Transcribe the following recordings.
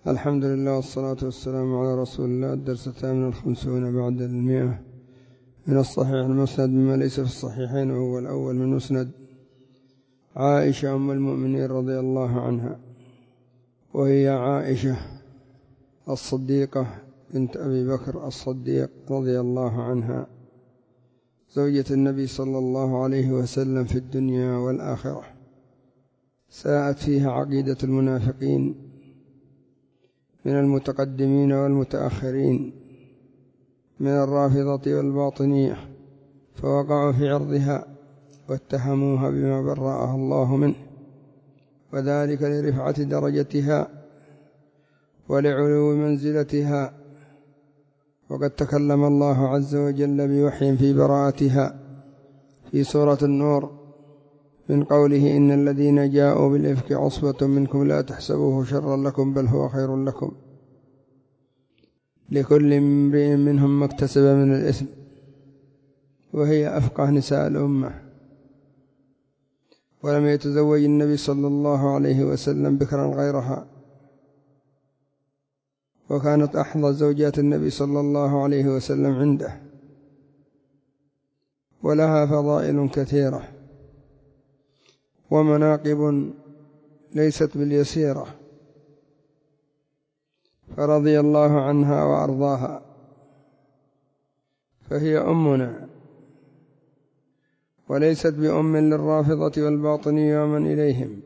الحمد لله والصلاة والسلام على رسول الله. الدرس 58 بعد 100 من الصحيح المسند مما ليس في الصحيحين، وهو الأول من مسند عائشة أم المؤمنين رضي الله عنها، وهي عائشة الصديقة بنت أبي بكر الصديق رضي الله عنها، زوجة النبي صلى الله عليه وسلم في الدنيا والآخرة. ساءت فيها عقيدة المنافقين من المتقدمين والمتأخرين من الرافضة والباطنية، فوقعوا في عرضها واتهموها بما برأها الله منه، وذلك لرفعة درجتها ولعلو منزلتها. وقد تكلم الله عز وجل بوحي في براءتها في سورة النور من قوله: إن الذين جاءوا بالإفك عصبة منكم لا تحسبوه شرا لكم بل هو خير لكم، لكل امرئ منهم ما اكتسب من الإثم. وهي أفقه نساء الأمة، ولم يتزوج النبي صلى الله عليه وسلم بكرا غيرها، وكانت أحظى زوجات النبي صلى الله عليه وسلم عنده، ولها فضائل كثيرة ومناقب ليست باليسيرة، فرضي الله عنها وأرضاها، فهي أمنا وليست بأم للرافضة والباطنية ومن إليهم.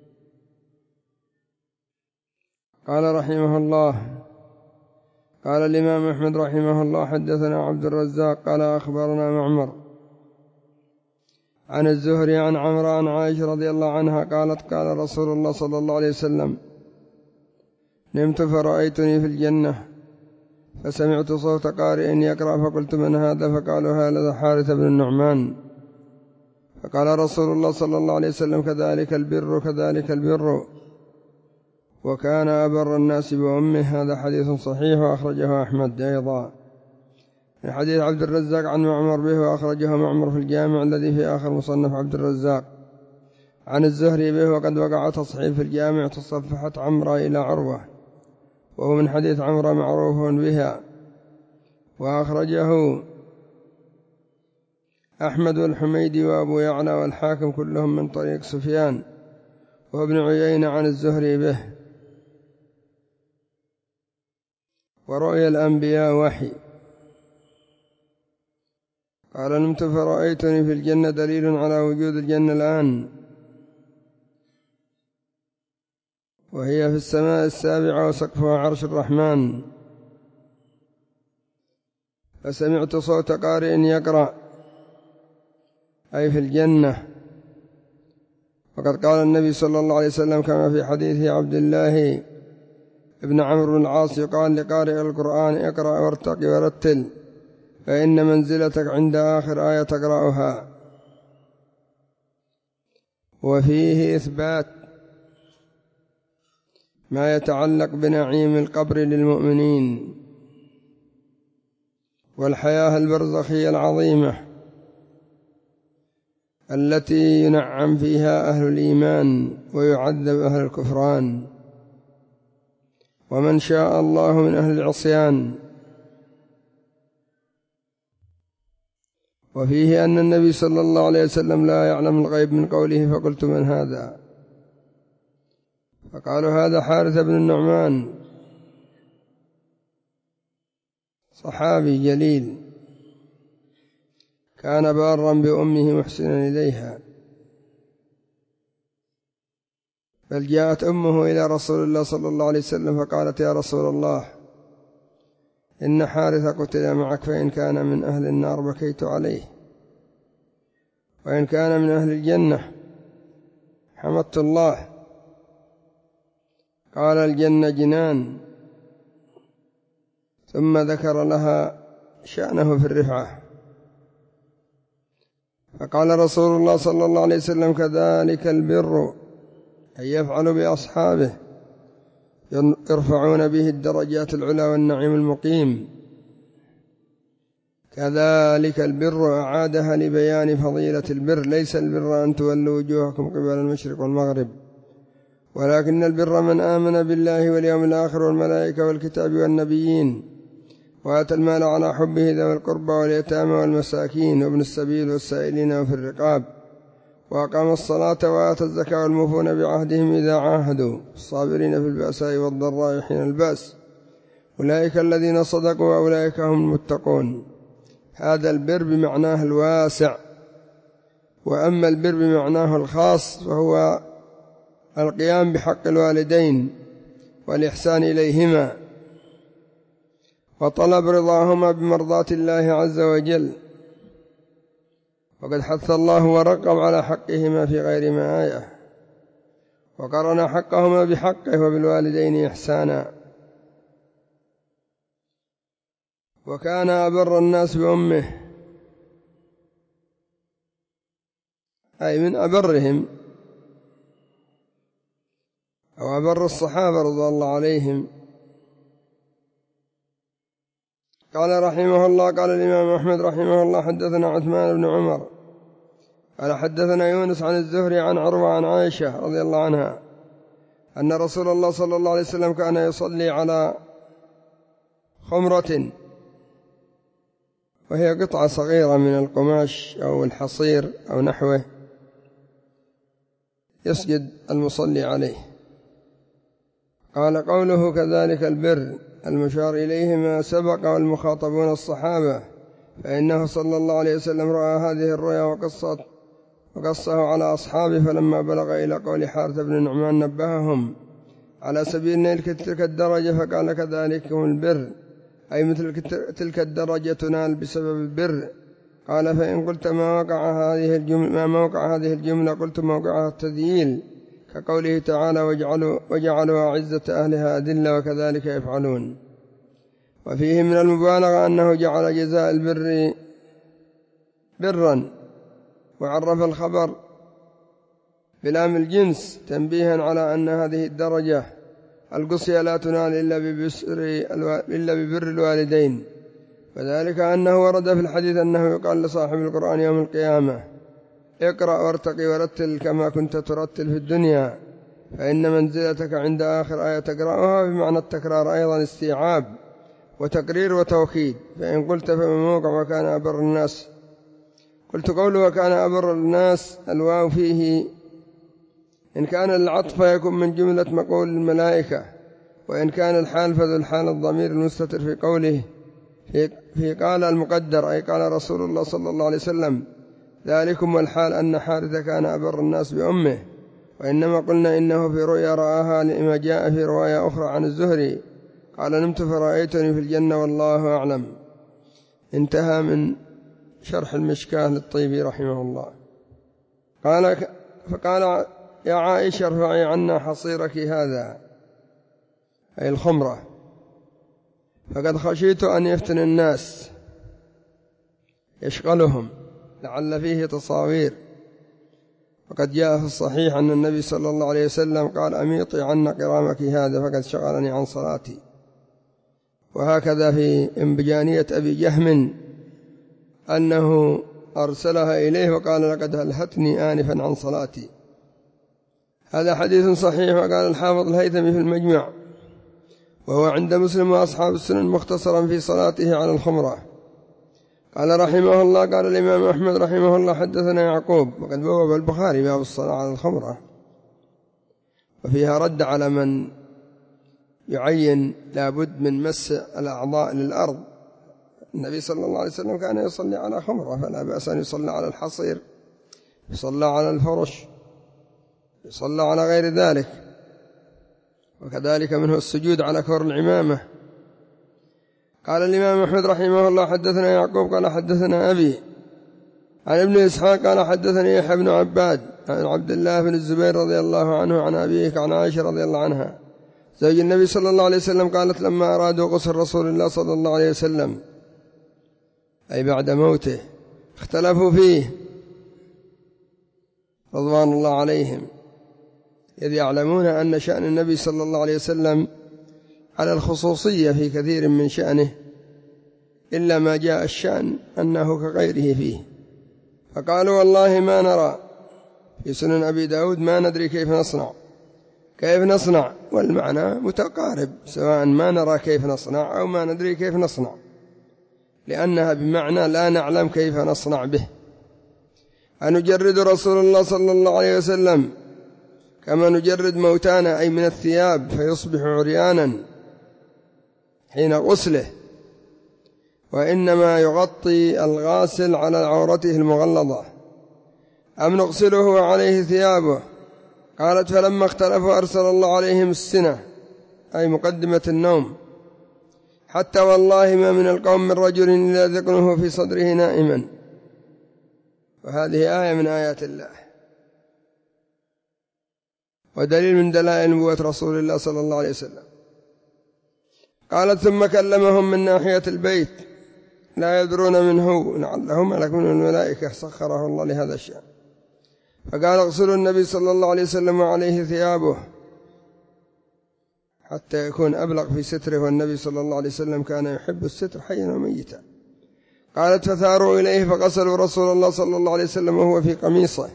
قال رحمه الله: قال الإمام أحمد رحمه الله: حدثنا عبد الرزاق قال أخبرنا معمر عن الزهري عن عمرو عن عائشة رضي الله عنها قالت: قال رسول الله صلى الله عليه وسلم: نمت فرأيتني في الجنة فسمعت صوت قارئ يقرأ فقلت: من هذا؟ فقالوا: هذا حارث بن النعمان. فقال رسول الله صلى الله عليه وسلم: كذلك البر كذلك البر، وكان أبر الناس بأمه. هذا حديث صحيح، وأخرجه أحمد أيضا. حديث عبد الرزاق عن معمر به، وأخرجه معمر في الجامع الذي في آخر مصنف عبد الرزاق، عن الزهري به، وقد وقع تصحيف في الجامع تصفحت عمرو إلى عروة، وهو من حديث عمرو معروف بها. وأخرجه أحمد والحميدي وأبو يعلى والحاكم كلهم من طريق سفيان وابن عيينة عن الزهري به. ورؤيا الأنبياء وحي. قال: نمت فرأيتني في الجنة دليل على وجود الجنة الآن، وهي في السماء السابعة وسقفها عرش الرحمن. فسمعت صوت قارئ يقرأ، أي في الجنة. وقد قال النبي صلى الله عليه وسلم كما في حديث عبد الله ابن عمرو بن العاص: يقال لقارئ القرآن: اقرأ وارتق ورتل، فإن منزلتك عند آخر آية تقرأها. وفيه إثبات ما يتعلق بنعيم القبر للمؤمنين والحياة البرزخية العظيمة التي ينعم فيها أهل الإيمان ويعذب أهل الكفران، ومن شاء الله من أهل العصيان. وفيه أن النبي صلى الله عليه وسلم لا يعلم الغيب من قوله: فقلت: من هذا؟ فقالوا: هذا حارث بن النعمان، صحابي جليل كان بارا بأمه محسنا إليها. بل جاءت أمه إلى رسول الله صلى الله عليه وسلم فقالت: يا رسول الله، إن حارث قتل معك، فإن كان من أهل النار بكيت عليه، وإن كان من أهل الجنة حمدت الله. قال: الجنة جنان. ثم ذكر لها شأنه في الرفعة. فقال رسول الله صلى الله عليه وسلم: كذلك البر، أن يفعل بأصحابه، يرفعون به الدرجات العلى والنعيم المقيم. كذلك البر أعادها لبيان فضيلة البر: ليس البر أن تولوا وجوهكم قبل المشرق والمغرب، ولكن البر من آمن بالله واليوم الآخر والملائكة والكتاب والنبيين وآتى المال على حبه ذوي القربى واليتامى والمساكين وابن السبيل والسائلين وفي الرقاب وأقام الصلاة وآتى الزكاة والموفون بعهدهم إذا عاهدوا الصابرين في البأساء والضراء حين البأس أولئك الذين صدقوا وأولئك هم المتقون. هذا البر بمعناه الواسع. وأما البر بمعناه الخاص فهو القيام بحق الوالدين والإحسان إليهما وطلب رضاهما بمرضاة الله عز وجل، وقد حث الله ورقب على حقهما في غير ما آية، وقرن حقهما بحقه وبالوالدين إحسانا. وكان أبر الناس بأمه، أي من أبرهم أو أبر الصحابة رضي الله عليهم. قال رحمه الله: قال الإمام أحمد رحمه الله: حدثنا عثمان بن عمر قال حدثنا يونس عن الزهري عن عروة عن عائشة رضي الله عنها أن رسول الله صلى الله عليه وسلم كان يصلي على خمرة، وهي قطعة صغيرة من القماش أو الحصير أو نحوه، يسجد المصلي عليه. قال: قوله كذلك البر المشار إليه ما سبق والمخاطبون الصحابة، فإنه صلى الله عليه وسلم رأى هذه الرؤيا وقصه على أصحابه، فلما بلغ إلى قول حارث بن النعمان نبههم على سبيل نيل تلك الدرجة، فقال: كذلكم البر، أي مثل تلك الدرجة تنال بسبب البر. قال: فإن قلت ما موقع هذه الجملة قلت موقعها التذييل، كقوله تعالى: وجعلوا أعزة أهلها أذلة وكذلك يفعلون. وفيه من المبالغة أنه جعل جزاء البر برا، وعرف الخبر بلام الجنس تنبيها على أن هذه الدرجة القصية لا تنال إلا ببر الوالدين، وذلك أنه ورد في الحديث أنه يقال لصاحب القرآن يوم القيامة: اقرأ وارتقي ورتل كما كنت ترتل في الدنيا، فإن منزلتك عند آخر آية تقرأها. بمعنى التكرار أيضا استيعاب وتقرير وتوكيد. فإن قلت فما موقع وكان أبر الناس، قلت قوله وكان أبر الناس الواو فيه إن كان العطف يكون من جملة مقول الملائكة، وإن كان الحال فذو الحال الضمير المستتر في قوله في قال المقدر، أي قال رسول الله صلى الله عليه وسلم ذلكم، والحال أن حارث كان أبر الناس بأمه. وإنما قلنا إنه في رؤيا رآها، لما جاء في رواية أخرى عن الزهري قال: نمت فرأيتني في الجنة والله أعلم. انتهى من شرح المشكاة للطيبي رحمه الله. فقال: يا عائشة ارفعي عنا حصيرك هذا، أي الخمرة، فقد خشيت أن يفتن الناس يشغلهم، لعل فيه تصاوير. وقد جاء في الصحيح أن النبي صلى الله عليه وسلم قال: أميطي عنا قرامك هذا فقد شغلني عن صلاتي. وهكذا في إنبجانية أبي جهم أنه أرسلها إليه وقال: لقد ألهتني آنفا عن صلاتي. هذا حديث صحيح. وقال الحافظ الهيثمي في المجمع وهو عند مسلم وأصحاب السنن مختصرا في صلاته على الخمرة. قال رحمه الله: قال الإمام أحمد رحمه الله: حدثنا يعقوب. وقد بوب البخاري باب الصلاة على الخمرة، وفيها رد على من يعين لابد من مس الأعضاء للأرض. النبي صلى الله عليه وسلم كان يصلي على خمرة، فلا بأس أن يصلى على الحصير، يصلى على الفرش، يصلى على غير ذلك. وكذلك منه السجود على كور العمامة. قال الإمام أحمد رحمه الله: حدثنا يعقوب قال حدثنا أبي عن ابن إسحاق قال حدثني يحيى بن عباد عن عبد الله بن الزبير رضي الله عنه عن أبيه عن عائشة رضي الله عنها زوج النبي صلى الله عليه وسلم قالت: لما أرادوا غسل رسول الله صلى الله عليه وسلم، أي بعد موته، اختلفوا فيه رضوان الله عليهم، إذ يعلمون أن شأن النبي صلى الله عليه وسلم على الخصوصية في كثير من شأنه، إلا ما جاء الشأن أنه كغيره فيه. فقالوا: والله ما نرى، في سنن أبي داود: ما ندري كيف نصنع، كيف نصنع، والمعنى متقارب، سواء ما نرى كيف نصنع أو ما ندري كيف نصنع، لأنها بمعنى لا نعلم كيف نصنع به. أنجرد رسول الله صلى الله عليه وسلم كما نجرد موتانا، أي من الثياب، فيصبح عريانا حين غسله، وإنما يغطي الغاسل على عورته المغلظة، أم نغسله وعليه ثيابه؟ قالت فلما اختلفوا أرسل الله عليهم السنة، أي مقدمة النوم، حتى والله ما من القوم من رجل إلا ذقنه في صدره نائما. وهذه آية من آيات الله، ودليل من دلائل نبوة رسول الله صلى الله عليه وسلم. قالت ثم كلمهم من ناحية البيت لا يدرون منه، لعله ملك من الملائكة سخره الله لهذا الشأن، فقال اغسلوا النبي صلى الله عليه وسلم وعليه ثيابه حتى يكون أبلغ في ستره، والنبي صلى الله عليه وسلم كان يحب الستر حيا وميتا. قالت فثاروا إليه فغسلوا رسول الله صلى الله عليه وسلم وهو في قميصه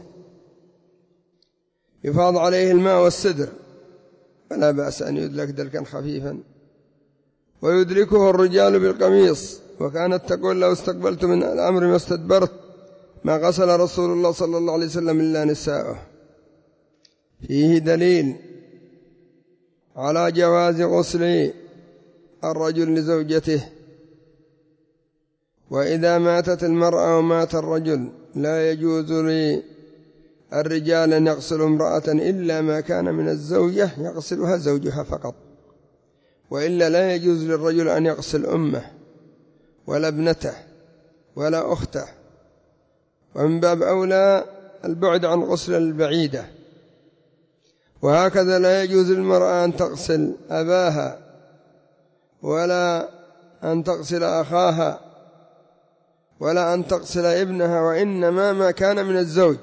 يفاض عليه الماء والسدر، فلا بأس أن يدلك دلكا خفيفا ويدركه الرجال بالقميص. وكانت تقول لو استقبلت من الأمر ما استدبرت، ما غسل رسول الله صلى الله عليه وسلم إلا نساءه. فيه دليل على جواز غسل الرجل لزوجته، وإذا ماتت المرأة ومات الرجل لا يجوز للرجال أن يغسلوا امرأة إلا ما كان من الزوجة يغسلها زوجها فقط، وإلا لا يجوز للرجل أن يغسل أمه ولا ابنته ولا أخته، ومن باب أولى البعد عن غسل البعيدة. وهكذا لا يجوز للمرأة أن تغسل أباها ولا أن تغسل أخاها ولا أن تغسل ابنها، وإنما ما كان من الزوج،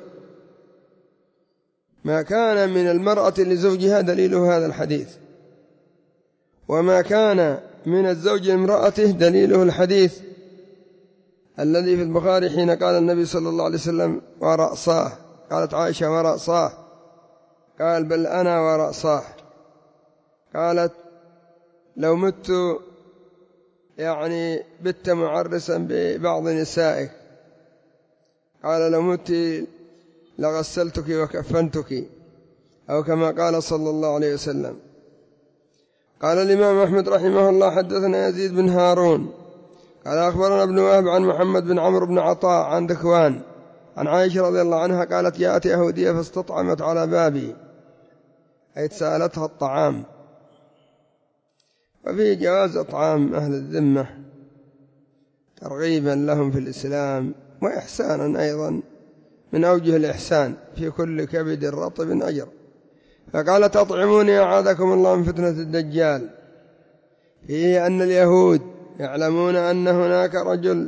ما كان من المرأة لزوجها دليله هذا الحديث، وما كان من الزوج لامرأته دليله الحديث الذي في البخاري حين قال النبي صلى الله عليه وسلم ورأساه، قالت عائشة ورأساه، قال بل أنا ورأساه. قالت لو مت يعني بت معرسا ببعض نسائك، قال لو مت لغسلتك وكفنتك، أو كما قال صلى الله عليه وسلم. قال الإمام أحمد رحمه الله حدثنا يزيد بن هارون قال أخبرنا ابن وهب عن محمد بن عمرو بن عطاء عن ذكوان عن عائشة رضي الله عنها قالت جاءت يهودية فاستطعمت على بابي، أي سألتها الطعام. وفي جواز إطعام أهل الذمة ترغيبا لهم في الإسلام وإحسانا أيضا من أوجه الإحسان، في كل كبد رطب أجر. فقالت أطعموني أعاذكم الله من فتنة الدجال. فيه أن اليهود يعلمون أن هناك رجل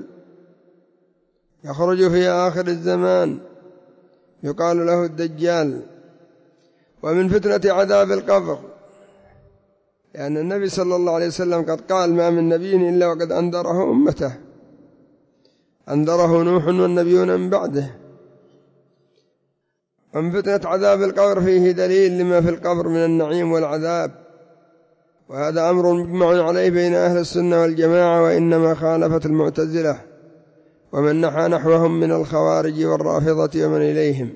يخرج في آخر الزمان يقال له الدجال، ومن فتنة عذاب القبر، لأن النبي صلى الله عليه وسلم قد قال ما من نبي إلا وقد أنذره أمته، أنذره نوح والنبيون من بعده. ومن فتنة عذاب القبر فيه دليل لما في القبر من النعيم والعذاب، وهذا أمر مجمع عليه بين أهل السنة والجماعة، وإنما خالفت المعتزلة ومن نحى نحوهم من الخوارج والرافضة ومن إليهم.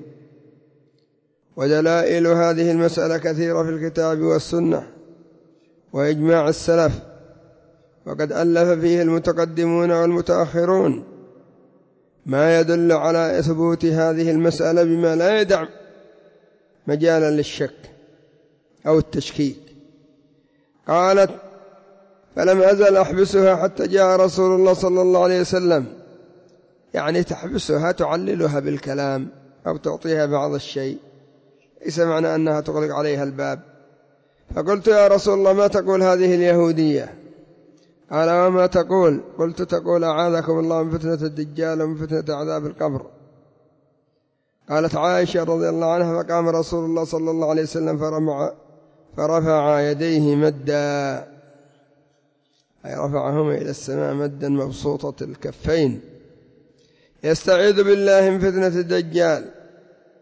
ودلائل هذه المسألة كثيرة في الكتاب والسنة وإجماع السلف، وقد ألف فيه المتقدمون والمتأخرون ما يدل على ثبوت هذه المسألة بما لا يدع مجالا للشك أو التشكيك. قالت فلم أزل أحبسها حتى جاء رسول الله صلى الله عليه وسلم، يعني تحبسها تعللها بالكلام أو تعطيها بعض الشيء، ليس معنى أنها تغلق عليها الباب. فقلت يا رسول الله ما تقول هذه اليهودية؟ قال وما تقول؟ قلت تقول أعاذكم الله من فتنة الدجال ومن فتنة عذاب القبر. قالت عائشة رضي الله عنها فقام رسول الله صلى الله عليه وسلم فرفع يديه مدا، أي رفعهما إلى السماء مدا مبسوطة الكفين، يستعيذ بالله من فتنة الدجال.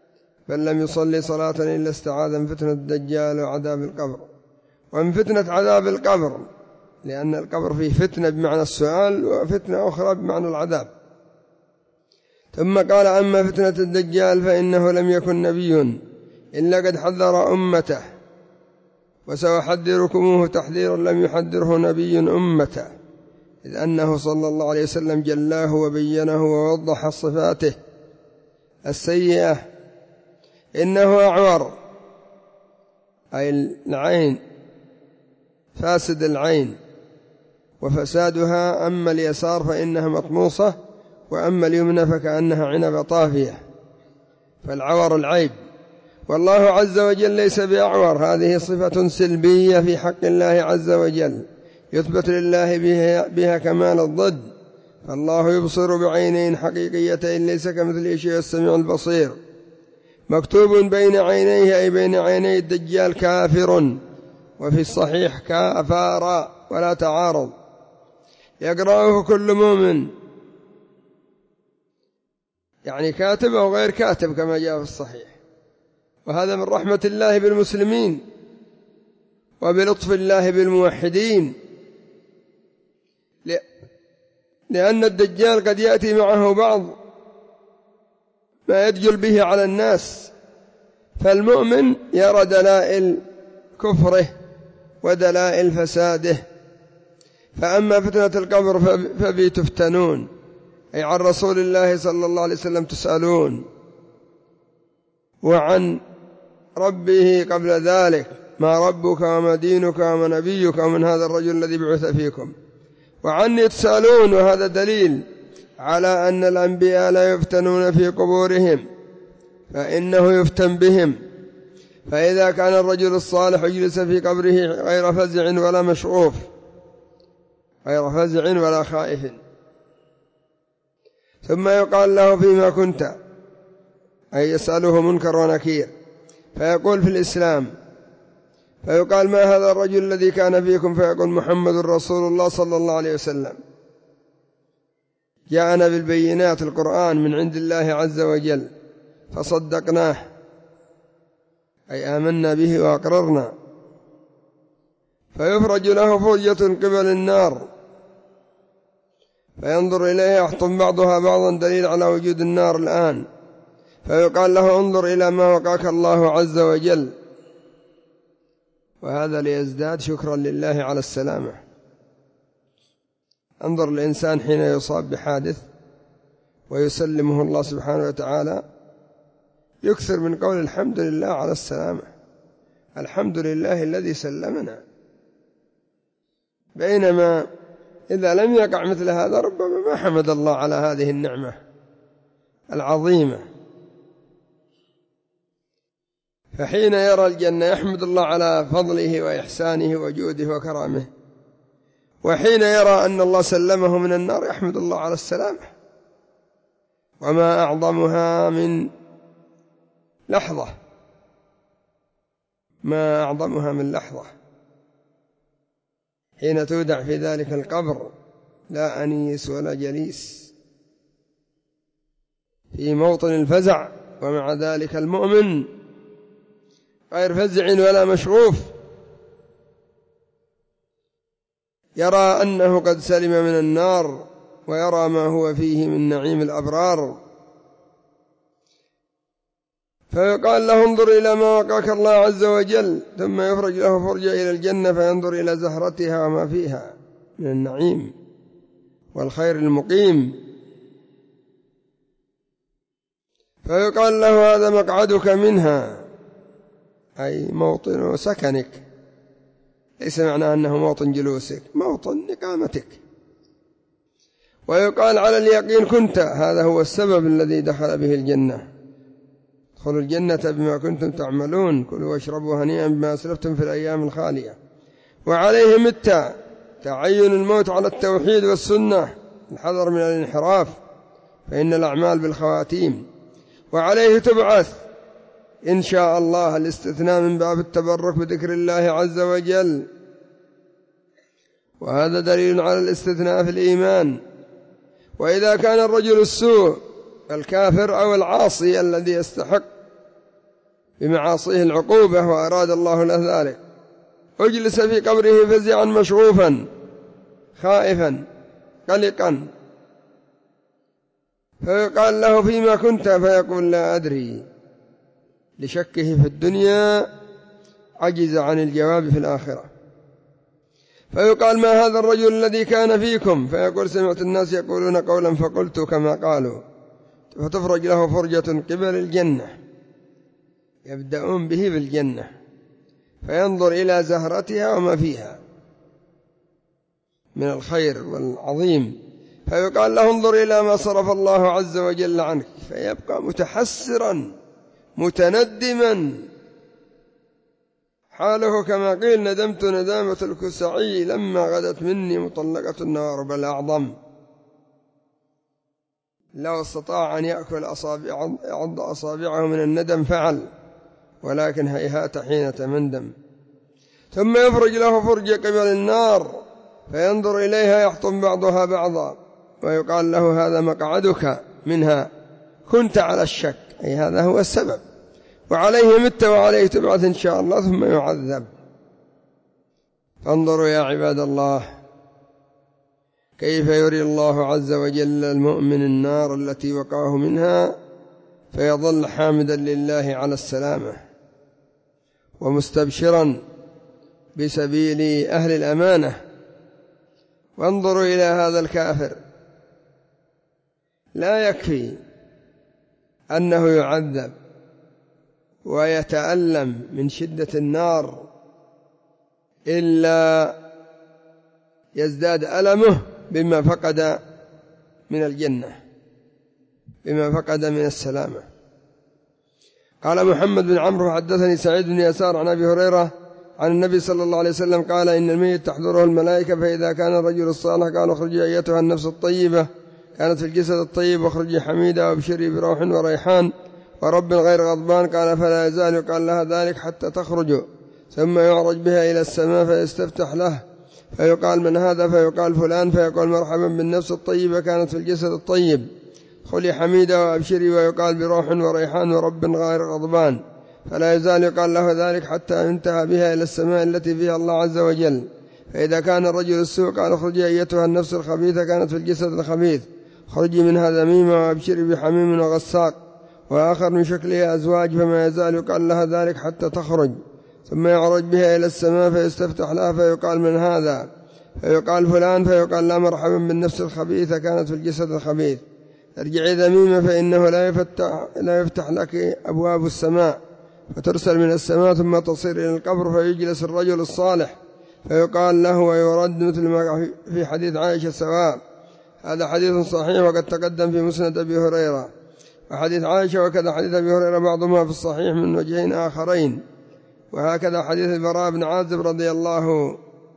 بل لم يصلي صلاة إلا استعاذ من فتنة الدجال وعذاب القبر. ومن فتنة عذاب القبر لأن القبر فيه فتنة بمعنى السؤال وفتنة أخرى بمعنى العذاب. ثم قال أما فتنة الدجال فإنه لم يكن نبي إلا قد حذر أمته، وسأحذركموه تحذيرا لم يحذره نبي أمته، إذ أنه صلى الله عليه وسلم جلاه وبينه ووضح صفاته السيئة. إنه أعور أي العين، فاسد العين، وفسادها أما اليسار فإنها مطموسة، وأما اليمنى فكأنها عنب طافية، فالعور العيب. والله عز وجل ليس بأعور، هذه صفة سلبية في حق الله عز وجل يثبت لله بها كمال الضد. فالله يبصر بعينين حقيقيتين ليس كمثله شيء السميع البصير. مكتوب بين عينيه أي بين عيني الدجال كافر، وفي الصحيح كافارا ولا تعارض، يقرأه كل مؤمن، يعني كاتب أو غير كاتب كما جاء في الصحيح. وهذا من رحمة الله بالمسلمين وبلطف الله بالموحدين، لأن الدجال قد يأتي معه بعض ما يدجل به على الناس، فالمؤمن يرى دلائل كفره ودلائل فساده. فأما فتنة القبر فبي تفتنون، أي عن رسول الله صلى الله عليه وسلم تسألون، وعن ربه قبل ذلك ما ربك وما دينك وما نبيك ومن هذا الرجل الذي بعث فيكم، وعني تسألون. وهذا دليل على أن الأنبياء لا يفتنون في قبورهم، فإنه يفتن بهم. فإذا كان الرجل الصالح يجلس في قبره غير فزع ولا مشغوف، غير فزع ولا خائف، ثم يقال له فيما كنت، أي يسأله منكر ونكير، فيقول في الإسلام، فيقال ما هذا الرجل الذي كان فيكم، فيقول محمد رسول الله صلى الله عليه وسلم، جاءنا بالبينات القرآن من عند الله عز وجل فصدقناه، أي آمنا به وأقررنا. فيفرج له فرجة قبل النار، فينظر إليها يحطم بعضها بعضا، دليل على وجود النار الآن. فيقال له انظر إلى ما وقاك الله عز وجل، وهذا ليزداد شكرا لله على السلامة. انظر الإنسان حين يصاب بحادث ويسلمه الله سبحانه وتعالى، يكثر من قول الحمد لله على السلامة، الحمد لله الذي سلمنا. بينما إذا لم يقع مثل هذا ربما ما حمد الله على هذه النعمة العظيمة. فحين يرى الجنة يحمد الله على فضله وإحسانه وجوده وكرامه، وحين يرى أن الله سلمه من النار يحمد الله على السلامة. وما أعظمها من لحظة، ما أعظمها من لحظة حين تودع في ذلك القبر، لا أنيس ولا جليس، في موطن الفزع، ومع ذلك المؤمن غير فزع ولا مشغوف، يرى أنه قد سلم من النار، ويرى ما هو فيه من نعيم الأبرار. فيقال له انظر إلى ما وقاك الله عز وجل، ثم يفرج له فرجة إلى الجنة، فينظر إلى زهرتها وما فيها من النعيم والخير المقيم. فيقال له هذا مقعدك منها، أي موطن سكنك، ليس معنى أنه موطن جلوسك، موطن إقامتك. ويقال على اليقين كنت، هذا هو السبب الذي دخل به الجنة. ادخلوا الجنة بما كنتم تعملون، كلوا واشربوا هنيئا بما أسلفتم في الأيام الخالية. وعليه مت، تعين الموت على التوحيد والسنة، الحذر من الانحراف، فإن الأعمال بالخواتيم. وعليه تبعث إن شاء الله، الاستثناء من باب التبرك بذكر الله عز وجل، وهذا دليل على الاستثناء في الإيمان. وإذا كان الرجل السوء الكافر أو العاصي الذي يستحق بمعاصيه العقوبة وأراد الله له ذلك، أجلس في قبره فزعا مشغوفا خائفا قلقا، فيقال له فيما كنت؟ فيقول لا أدري، لشكه في الدنيا عجز عن الجواب في الآخرة. فيقال ما هذا الرجل الذي كان فيكم؟ فيقول سمعت الناس يقولون قولا فقلت كما قالوا، فتفرج له فرجة قبل الجنة، يبدأون به بالجنة، فينظر إلى زهرتها وما فيها من الخير والعظيم، فيقال له انظر إلى ما صرف الله عز وجل عنك، فيبقى متحسرا متندما، حاله كما قيل ندمت ندامة الكسعي لما غدت مني مطلقة النار بل أعظم. لو استطاع أن يأكل يعض أصابعه من الندم فعل، ولكن هيهات حين تمندم. ثم يفرج له فرجة قبل النار، فينظر إليها يحطم بعضها بعضا، ويقال له هذا مقعدك منها، كنت على الشك، أي هذا هو السبب، وعليه مت وعليه تبعث إن شاء الله، ثم يعذب. فانظروا يا عباد الله كيف يري الله عز وجل المؤمن النار التي وقاه منها، فيظل حامدا لله على السلامة ومستبشرا بسبيل أهل الأمانة. وانظروا إلى هذا الكافر، لا يكفي أنه يعذب ويتألم من شدة النار، إلا يزداد ألمه بما فقد من الجنة، بما فقد من السلامة. قال محمد بن عمرو حدثني سعيد بن يسار عن أبي هريرة عن النبي صلى الله عليه وسلم قال إن الميت تحضره الملائكة، فإذا كان الرجل الصالح قال اخرجي أيتها النفس الطيبة كانت في الجسد الطيب، واخرجي حميدة وابشري بروح وريحان ورب غير غضبان، قال فلا يزال يقال لها ذلك حتى تخرج، ثم يعرج بها إلى السماء فيستفتح له، فيقال من هذا؟ فيقال فلان، فيقول مرحبا بالنفس الطيبة كانت في الجسد الطيب، خلي حميدة وأبشري، ويقال بروح وريحان ورب غير غضبان، فلا يزال يقال له ذلك حتى ينتهى بها إلى السماء التي فيها الله عز وجل. فإذا كان الرجل السوء قال اخرجي أيتها النفس الخبيثة كانت في الجسد الخبيث، خرجي منها ذميمة وأبشري بحميم وغساق وآخر من شكلها أزواج، فما يزال يقال لها ذلك حتى تخرج، ثم يعرج بها إلى السماء فيستفتح لها، فيقال من هذا؟ فيقال فلان، فيقال لا مرحبا بالنفس الخبيثة كانت في الجسد الخبيث، ارجعي ذميمة فإنه لا يفتح لك أبواب السماء، فترسل من السماء ثم تصير إلى القبر، فيجلس الرجل الصالح فيقال له ويرد مثل ما في حديث عائشة سواء. هذا حديث صحيح وقد تقدم في مسند أبي هريرة، وحديث عائشة وكذا حديث أبي هريرة بعضهما في الصحيح من وجهين آخرين، وهكذا حديث البراء بن عازب رضي الله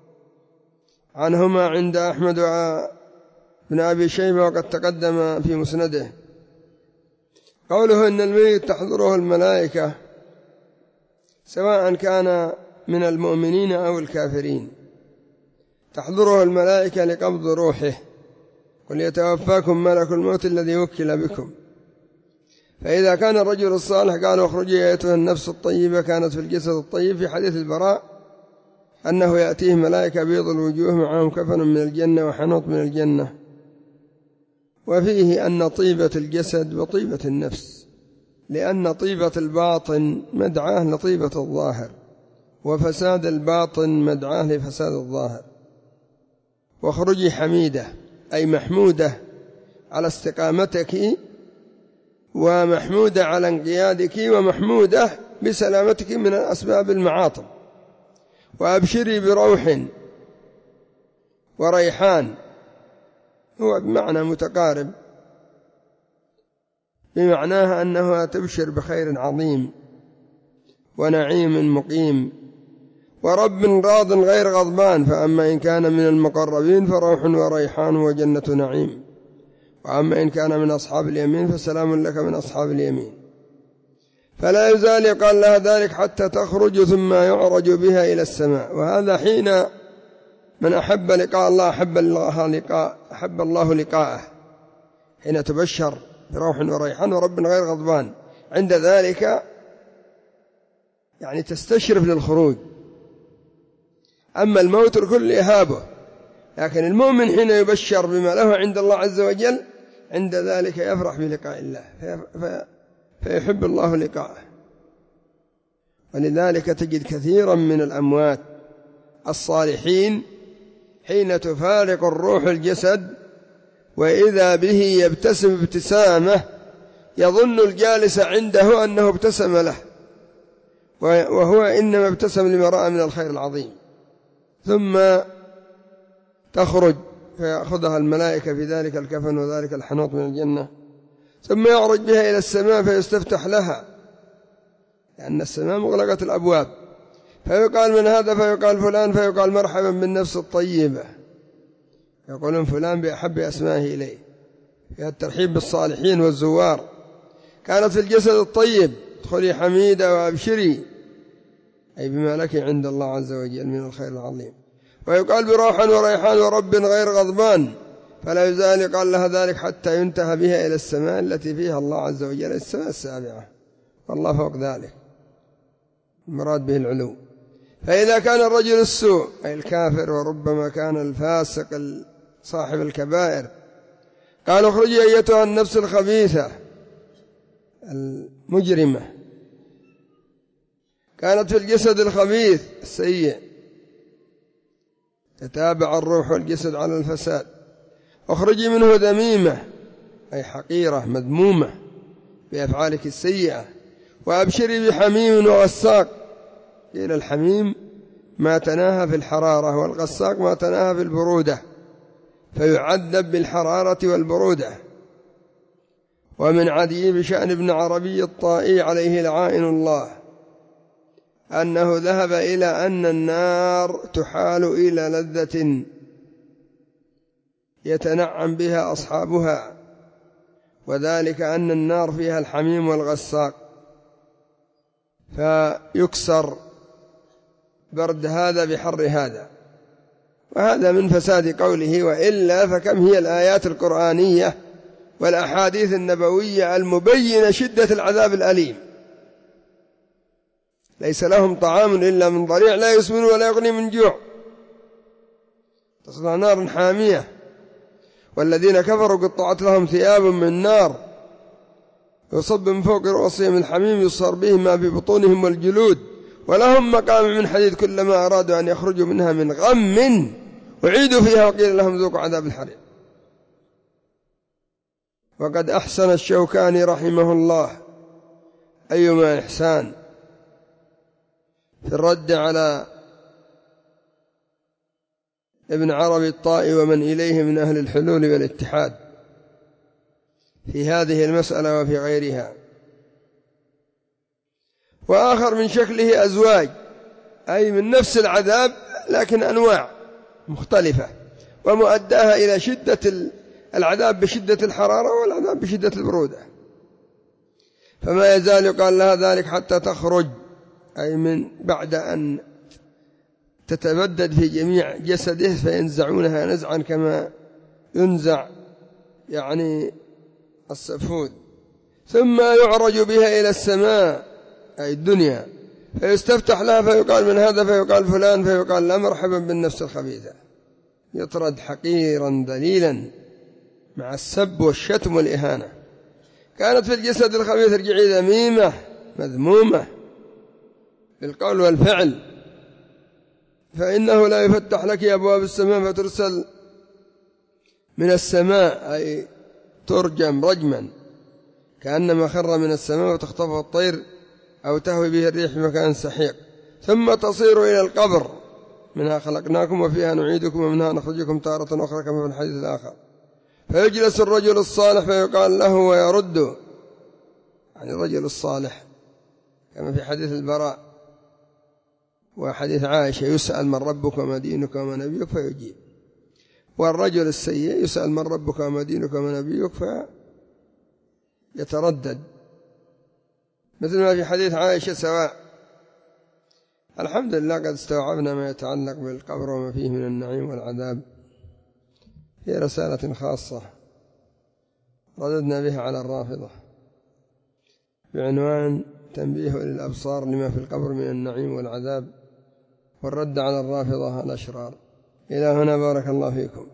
عنهما عند أحمد وابن أبي شيبة وقد تقدم في مسنده. قوله إن الميت تحضره الملائكة سواء كان من المؤمنين أو الكافرين، تحضره الملائكة لقبض روحه، قل يتوفاكم ملك الموت الذي وكل بكم. فإذا كان الرجل الصالح قال اخرجي أيتها النفس الطيبة كانت في الجسد الطيب، في حديث البراء أنه يأتيه ملائكة بيض الوجوه معهم كفن من الجنة وحنوط من الجنة، وفيه أن طيبة الجسد وطيبة النفس، لأن طيبة الباطن مدعاه لطيبة الظاهر، وفساد الباطن مدعاه لفساد الظاهر. واخرجي حميدة أي محمودة على استقامتك، ومحمودة على انقيادك، ومحمودة بسلامتك من أسباب المعاطب. وأبشري بروح وريحان، هو بمعنى متقارب، بمعناها أنها تبشر بخير عظيم ونعيم مقيم، ورب راض غير غضبان، فأما إن كان من المقربين فروح وريحان وجنة نعيم، وأما إن كان من أصحاب اليمين فسلام لك من أصحاب اليمين. فلا يزال يقال لها ذلك حتى تخرج، ثم يعرج بها إلى السماء. وهذا حين من أحب لقاء الله أحب الله لقاءه، حين تبشر بروح وريحان ورب غير غضبان، عند ذلك يعني تستشرف للخروج. أما الموت الكل إهابه، لكن المؤمن حين يبشر بما له عند الله عز وجل عند ذلك يفرح بلقاء الله فيحب الله لقاءه. ولذلك تجد كثيرا من الأموات الصالحين حين تفارق الروح الجسد وإذا به يبتسم ابتسامة يظن الجالس عنده أنه ابتسم له، وهو إنما ابتسم لما رأى من الخير العظيم. ثم تخرج فيأخذها الملائكة في ذلك الكفن وذلك الحنوط من الجنة، ثم يعرج بها إلى السماء فيستفتح لها، لأن السماء مغلقة الأبواب، فيقال من هذا فيقال فلان، فيقال مرحبا بالنفس الطيبة، يقولون فلان بأحب أسمائه إليه، فيها الترحيب بالصالحين والزوار. كانت في الجسد الطيب ادخلي حميدة وأبشري، أي بما لك عند الله عز وجل من الخير العظيم. ويقال بروحا وريحان ورب غير غضبان، فلا يزال قال لها ذلك حتى ينتهى بها إلى السماء التي فيها الله عز وجل، السماء السابعة، والله فوق ذلك، المراد به العلو. فإذا كان الرجل السوء أي الكافر، وربما كان الفاسق صاحب الكبائر، قال اخرجي أيتها النفس الخبيثة المجرمة، كانت في الجسد الخبيث السيء، تتابع الروح والجسد على الفساد. اخرجي منه ذميمة أي حقيرة مذمومة بأفعالك السيئة، وأبشري بحميم وغساق. قيل الحميم ما تناهى في الحرارة، والغساق ما تناهى في البرودة، فيعذب بالحرارة والبرودة. ومن عجيب شأن ابن عربي الطائي عليه لعائن الله أنه ذهب إلى أن النار تحال إلى لذة يتنعم بها أصحابها، وذلك أن النار فيها الحميم والغساق، فيكسر برد هذا بحر هذا. وهذا من فساد قوله، وإلا فكم هي الآيات القرآنية والأحاديث النبوية المبينة شدة العذاب الأليم. ليس لهم طعام إلا من ضريع لا يسمن ولا يغني من جوع، تصلى نار حامية. والذين كفروا قطعت لهم ثياب من نار يصب من فوق رؤوسهم الحميم يصهر به ما في بطونهم والجلود، ولهم مقام من حديد كلما أرادوا أن يخرجوا منها من غم أعيدوا فيها وقيل لهم ذوقوا عذاب الحريق. وقد أحسن الشوكاني رحمه الله أيما إحسان في الرد على ابن عربي الطائي ومن إليه من أهل الحلول والاتحاد في هذه المسألة وفي غيرها. وآخر من شكله أزواج، أي من نفس العذاب لكن أنواع مختلفة، ومؤداها إلى شدة العذاب بشدة الحرارة والعذاب بشدة البرودة. فما يزال يقال لها ذلك حتى تخرج، أي من بعد أن تتبدد في جميع جسده فينزعونها نزعا كما ينزع يعني السفود، ثم يعرج بها إلى السماء أي الدنيا، فيستفتح لها فيقال من هذا، فيقال فلان، فيقال لا مرحبا بالنفس الخبيثة، يطرد حقيرا ذليلا مع السب والشتم والإهانة. كانت في الجسد الخبيث ارجعي ذميمة مذمومة بالقول والفعل، فإنه لا يفتح لك أبواب السماء فترسل من السماء، أي ترجم رجما كأنما خر من السماء وتخطفه الطير أو تهوي به الريح في مكان سحيق، ثم تصير إلى القبر، منها خلقناكم وفيها نعيدكم ومنها نخرجكم تارة أخرى كما في الحديث الآخر. فيجلس الرجل الصالح فيقال له ويرد، يعني الرجل الصالح كما في حديث البراء وحديث عائشة يسأل من ربك وما دينك وما نبيك فيجيب، والرجل السيء يسأل من ربك وما دينك وما نبيك فيتردد، مثل ما في حديث عائشة سواء. الحمد لله قد استوعبنا ما يتعلق بالقبر وما فيه من النعيم والعذاب في رسالة خاصة رددنا بها على الرافضة بعنوان التنبيه للأبصار لما في القبر من النعيم والعذاب، والرد على الرافضة الأشرار. إلى هنا بارك الله فيكم.